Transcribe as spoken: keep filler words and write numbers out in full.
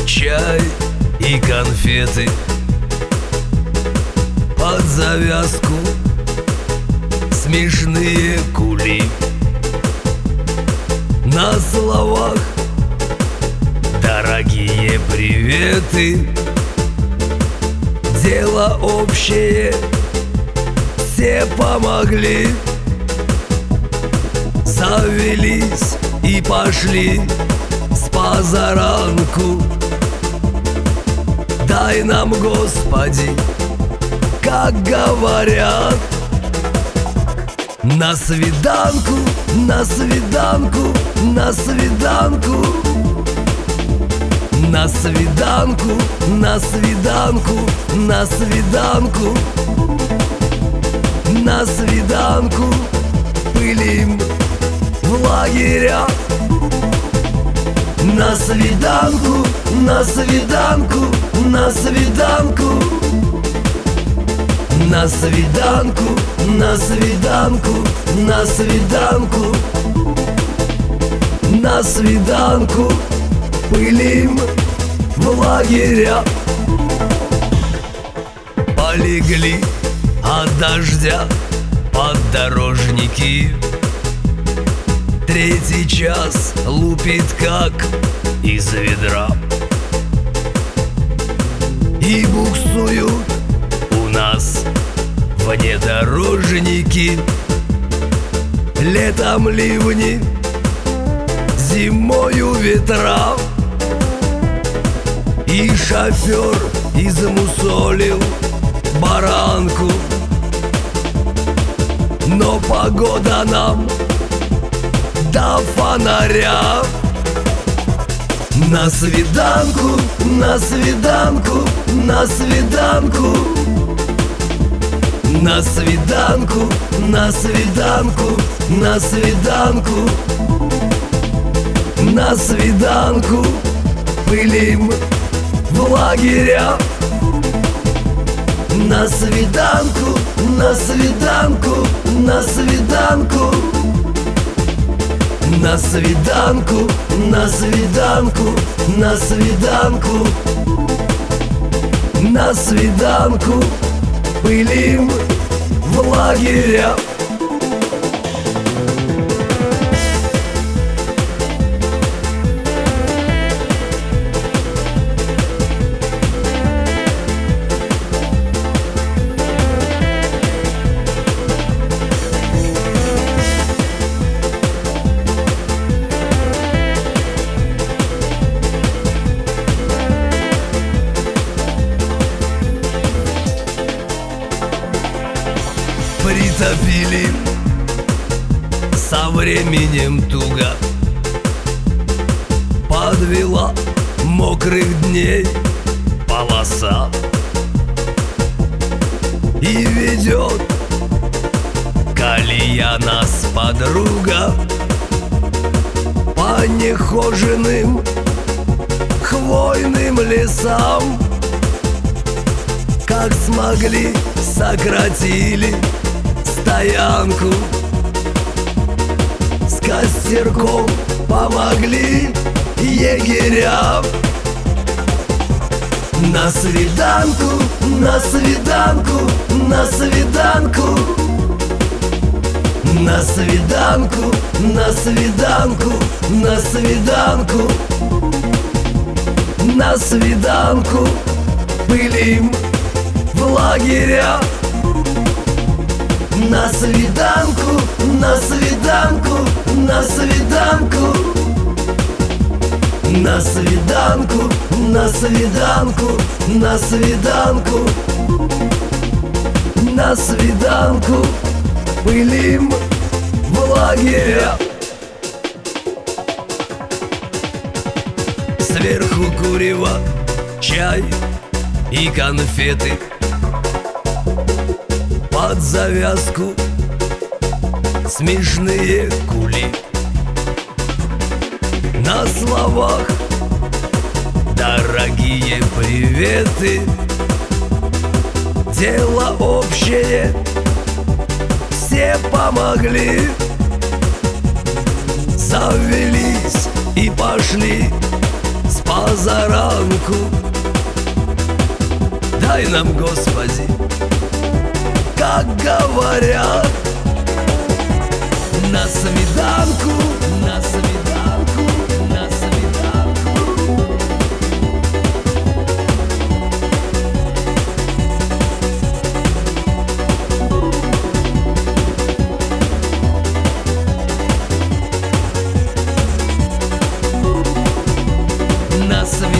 чай и конфеты. Под завязку смешные кули. На словах дорогие приветы. Дело общее, все помогли. Завелись и пошли с позаранку. Дай нам, Господи, как говорят, на свиданку, на свиданку, на свиданку. На свиданку, на свиданку, на свиданку. На свиданку пылим в лагерях. На свиданку, на свиданку, на свиданку. На свиданку, на свиданку, на свиданку. На свиданку пылим в лагерях. Полегли от дождя поддорожники. Третий час лупит как из ведра. И буксуют у нас внедорожники. Летом ливни, зимою ветра. И шофер измусолил баранку. Но погода нам до фонаря. На свиданку, на свиданку, на свиданку. На свиданку, на свиданку, на свиданку. На свиданку пылим в лагерях. На свиданку, на свиданку, на свиданку. На свиданку, на свиданку, на свиданку. На свиданку пылим в лагерях. Притопили со временем туго. Подвела мокрых дней полоса. И ведет колея нас подруга по нехоженным хвойным лесам. Как смогли, сократили стоянку. С костерком помогли егерям. На свиданку, на свиданку, на свиданку. На свиданку, на свиданку, на свиданку. На свиданку пылим в лагерях. На свиданку, на свиданку, на свиданку. На свиданку, на свиданку, на свиданку. На свиданку пылим в лагерях. Сверху курево, чай и конфеты. Под завязку смешные кули. На словах дорогие приветы. Дело общее, все помогли. Завелись и пошли с позаранку. Дай нам, Господи, как говорят, на свиданку, на свиданку, на свиданку. На свиданку.